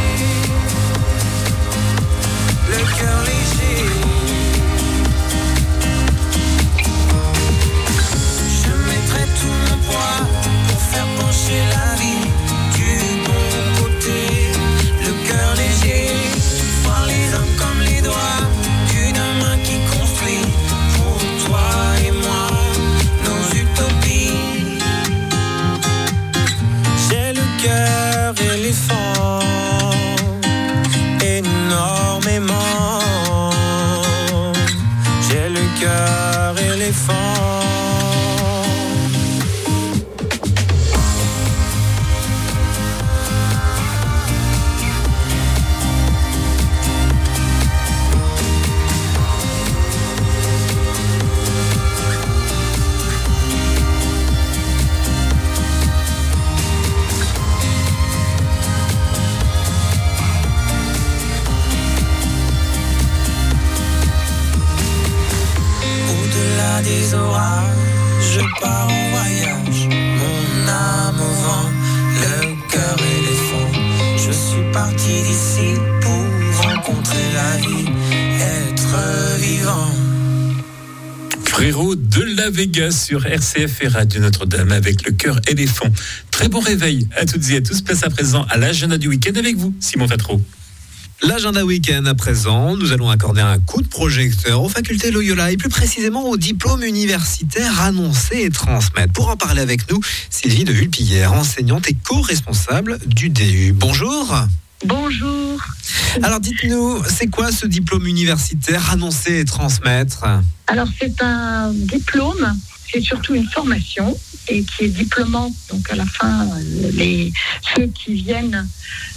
le cœur léger. Je mettrai tout mon poids pour faire pencher la vie du bon côté, le cœur léger. Voir les hommes comme les doigts d'une main qui construit pour toi et moi nos utopies. J'ai le cœur éléphant énormément. J'ai le cœur éléphant. Au-delà des orages, je pars en voyage. Mon âme au vent, le cœur éléphant. Je suis parti d'ici pour rencontrer la vie, être vivant. Frérot de la Vega sur RCF et Radio Notre-Dame avec le cœur éléphant. Très bon réveil à toutes et à tous. Place à présent à l'agenda du week-end avec vous, Simon Fatro. L'agenda week-end à présent, nous allons accorder un coup de projecteur aux facultés Loyola et plus précisément aux diplômes universitaires annoncés et transmettre. Pour en parler avec nous, Sylvie de Vulpillère, enseignante et co-responsable du DU. Bonjour. Bonjour. Alors dites-nous, c'est quoi ce diplôme universitaire annoncé et transmettre ? Alors c'est un diplôme, c'est surtout une formation et qui est diplômante. Donc à la fin, ceux qui viennent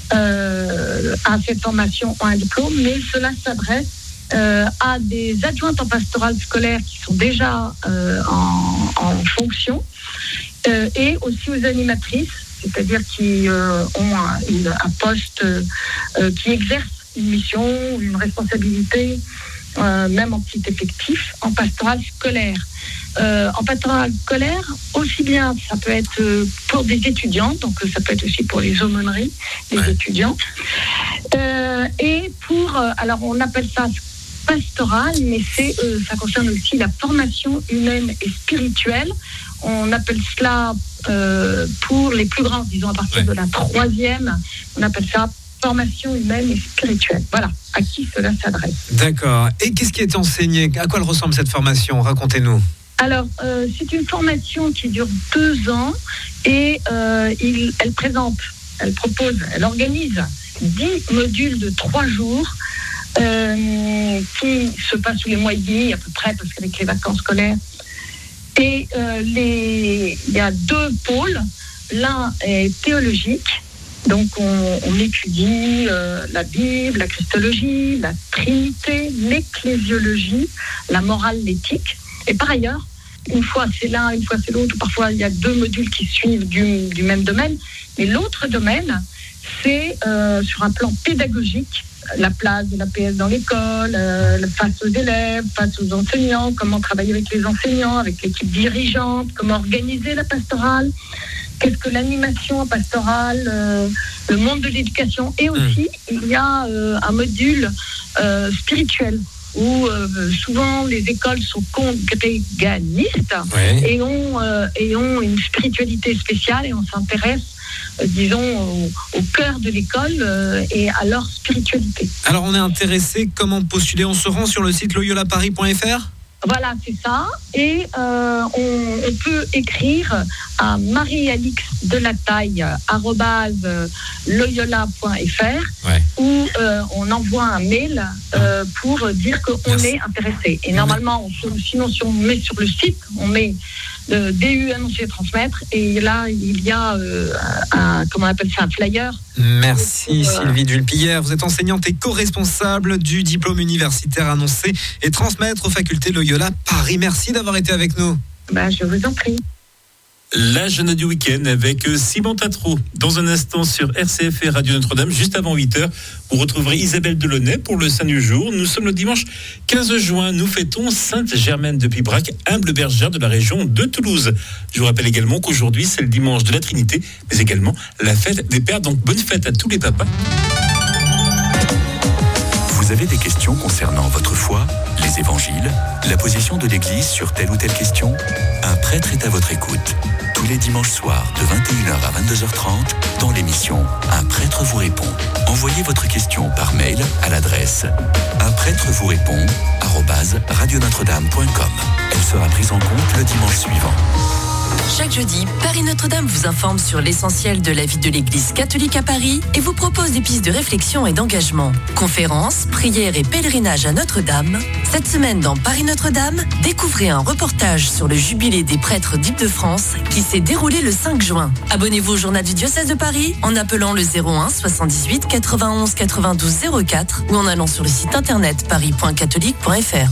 à cette formation ont un diplôme, mais cela s'adresse à des adjointes en pastorale scolaire qui sont déjà en fonction et aussi aux animatrices, c'est-à-dire qui ont un poste, qui exercent une mission, une responsabilité, même en petit effectif, en pastorale scolaire. En pastorale scolaire, aussi bien ça peut être pour des étudiants, donc ça peut être aussi pour les aumôneries des étudiants. Et pour, alors on appelle ça pastoral, mais ça concerne aussi la formation humaine et spirituelle on appelle cela, pour les plus grands, disons à partir de la 3e, on appelle ça formation humaine et spirituelle. Voilà, à qui cela s'adresse. D'accord. Et qu'est-ce qui est enseigné? À quoi elle ressemble cette formation? Racontez-nous. Alors, c'est une formation qui dure 2 ans et elle propose, elle organise 10 modules de 3 jours qui se passent tous les mois et demi à peu près, parce qu'avec les vacances scolaires. Et il y a 2 pôles. L'un est théologique. Donc, on étudie la Bible, la christologie, la Trinité, l'ecclésiologie, la morale, l'éthique. Et par ailleurs, une fois c'est l'un, une fois c'est l'autre, ou parfois il y a 2 modules qui suivent du même domaine. Mais l'autre domaine, c'est sur un plan pédagogique, la place de l'APS dans l'école, face aux élèves, face aux enseignants, comment travailler avec les enseignants, avec l'équipe dirigeante, comment organiser la pastorale. Qu'est-ce que l'animation pastorale, le monde de l'éducation. Et aussi, il y a un module spirituel où souvent les écoles sont congréganistes et ont une spiritualité spéciale, et on s'intéresse, disons, au cœur de l'école et à leur spiritualité. Alors, on est intéressé, comment postuler? On se rend sur le site loyolaparis.fr? Voilà, c'est ça. Et on peut écrire à marie-alix.delataille@loyola.fr où on envoie un mail pour dire qu'on est intéressé. Et normalement, sinon, si on met sur le site, on met DU annoncé transmettre, et là il y a un flyer. Merci Sylvie Dulpillère, vous êtes enseignante et co-responsable du diplôme universitaire annoncé et transmettre aux facultés Loyola Paris. Merci d'avoir été avec nous. Je vous en prie. L'agenda du week-end avec Simon Tatro. Dans un instant sur RCF et Radio Notre-Dame, juste avant 8h, vous retrouverez Isabelle Delaunay pour le Saint du jour. Nous sommes le dimanche 15 juin. Nous fêtons Sainte-Germaine de Pibrac, humble bergère de la région de Toulouse. Je vous rappelle également qu'aujourd'hui, c'est le dimanche de la Trinité, mais également la fête des pères. Donc, bonne fête à tous les papas. Vous avez des questions concernant votre foi, les évangiles, la position de l'Église sur telle ou telle question? Un prêtre est à votre écoute. Tous les dimanches soirs de 21h à 22h30 dans l'émission Un prêtre vous répond. Envoyez votre question par mail à l'adresse unprêtrevousrépond@radionotre-dame.com. Elle sera prise en compte le dimanche suivant. Chaque jeudi, Paris Notre-Dame vous informe sur l'essentiel de la vie de l'Église catholique à Paris et vous propose des pistes de réflexion et d'engagement. Conférences, prières et pèlerinages à Notre-Dame. Cette semaine dans Paris Notre-Dame, découvrez un reportage sur le jubilé des prêtres d'Île-de-France qui s'est déroulé le 5 juin. Abonnez-vous au journal du diocèse de Paris en appelant le 01 78 91 92 04 ou en allant sur le site internet paris.catholique.fr.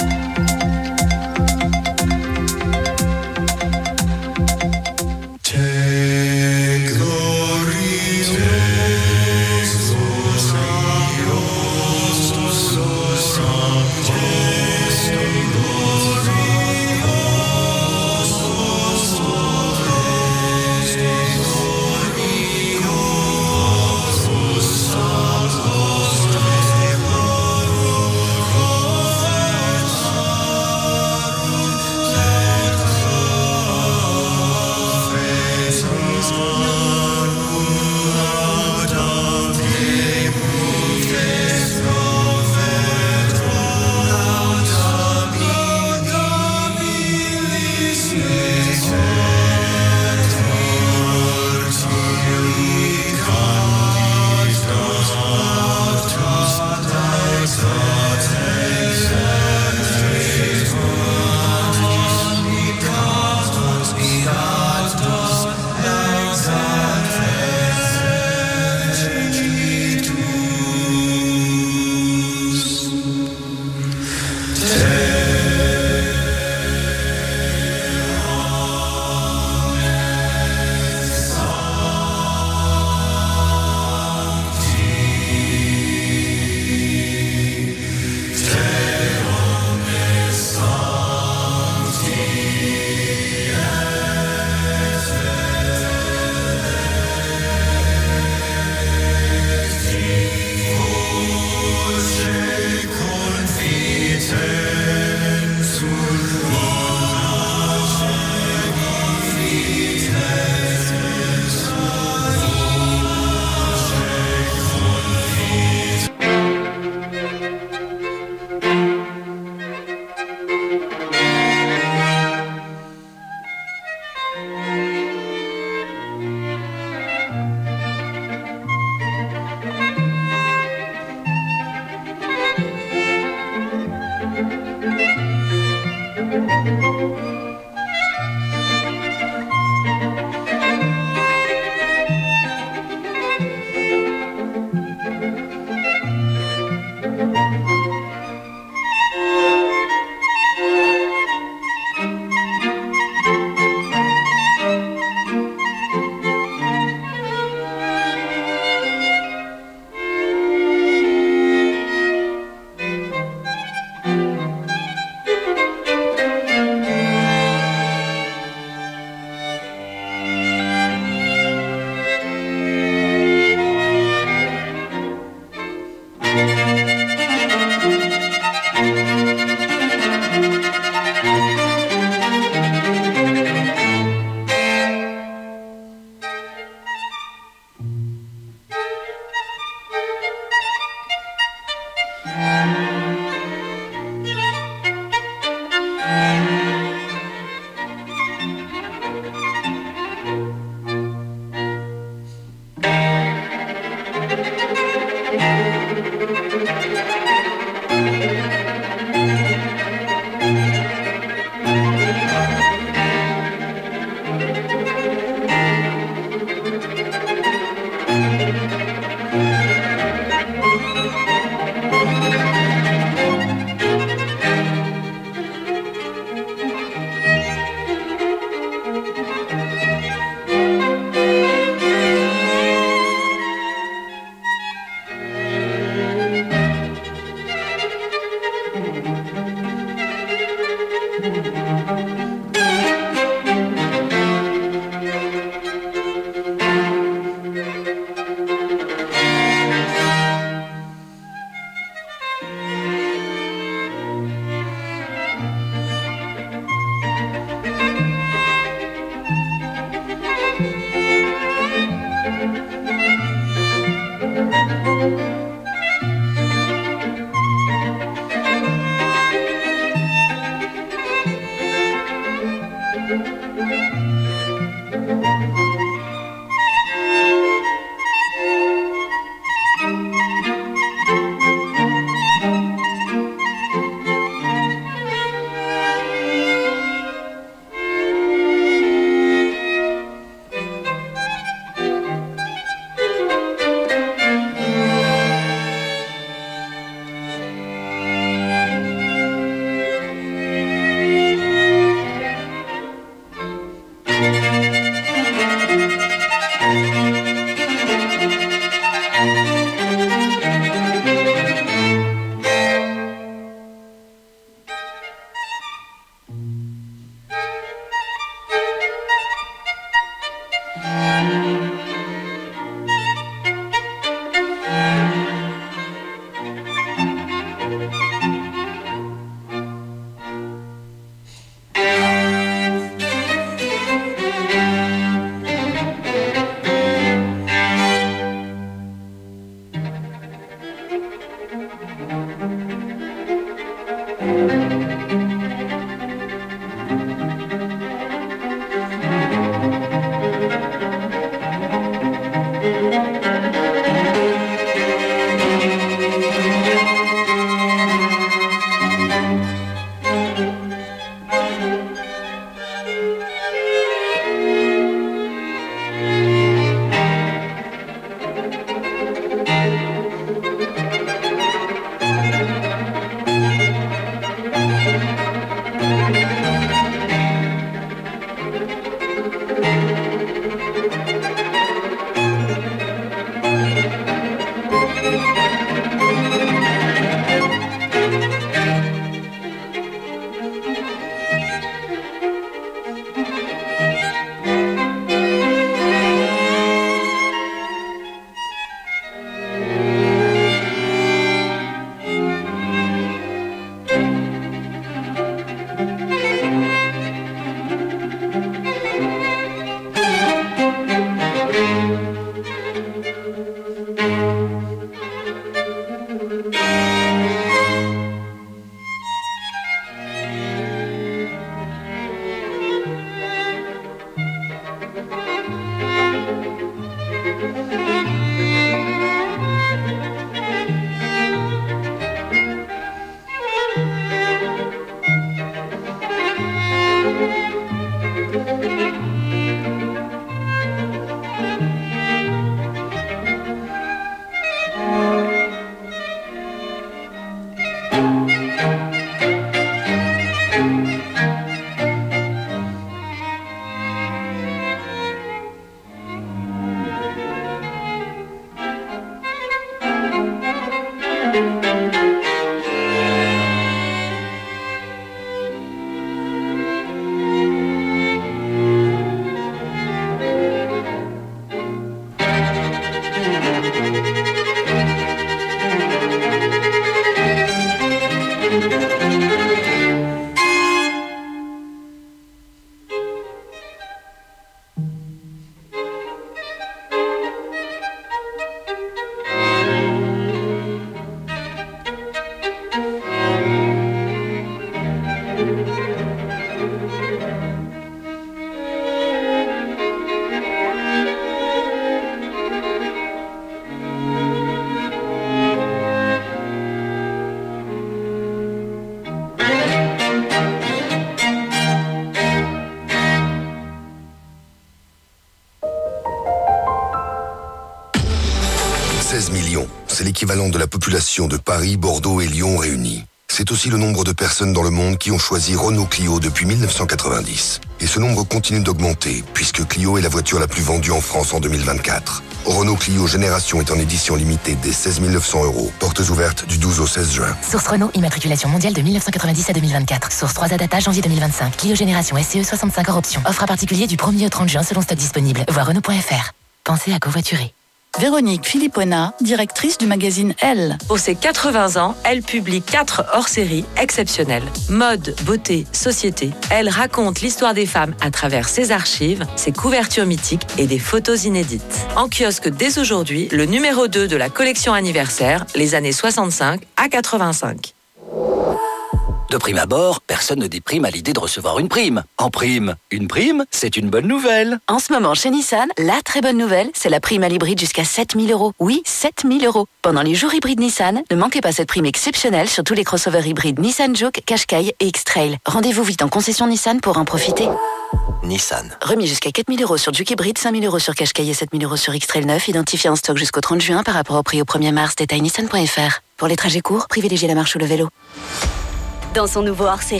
l'équivalent de la population de Paris, Bordeaux et Lyon réunis. C'est aussi le nombre de personnes dans le monde qui ont choisi Renault Clio depuis 1990. Et ce nombre continue d'augmenter, puisque Clio est la voiture la plus vendue en France en 2024. Renault Clio Génération est en édition limitée dès 16 900 €. Portes ouvertes du 12 au 16 juin. Source Renault, immatriculation mondiale de 1990 à 2024. Source 3A data janvier 2025. Clio Génération SCE 65 hors option. Offre à particulier du 1er au 30 juin selon stock disponible. Voir Renault.fr. Pensez à covoiturer. Véronique Filippona, directrice du magazine Elle. Pour ses 80 ans, elle publie 4 hors-séries exceptionnelles. Mode, beauté, société. Elle raconte l'histoire des femmes à travers ses archives, ses couvertures mythiques et des photos inédites. En kiosque dès aujourd'hui, le numéro 2 de la collection anniversaire, les années 65 à 85. De prime abord, personne ne déprime à l'idée de recevoir une prime. En prime, une prime, c'est une bonne nouvelle. En ce moment, chez Nissan, la très bonne nouvelle, c'est la prime à l'hybride jusqu'à 7 000 €. Oui, 7 000 €. Pendant les jours hybrides Nissan, ne manquez pas cette prime exceptionnelle sur tous les crossovers hybrides Nissan Juke, Qashqai et X-Trail. Rendez-vous vite en concession Nissan pour en profiter. Nissan. Remis jusqu'à 4 000 € sur Juke hybride, 5 000 € sur Qashqai et 7 000 € sur X-Trail 9, identifié en stock jusqu'au 30 juin par rapport au prix au 1er mars. Détail nissan.fr. Pour les trajets courts, privilégiez la marche ou le vélo. Dans son nouveau hors-série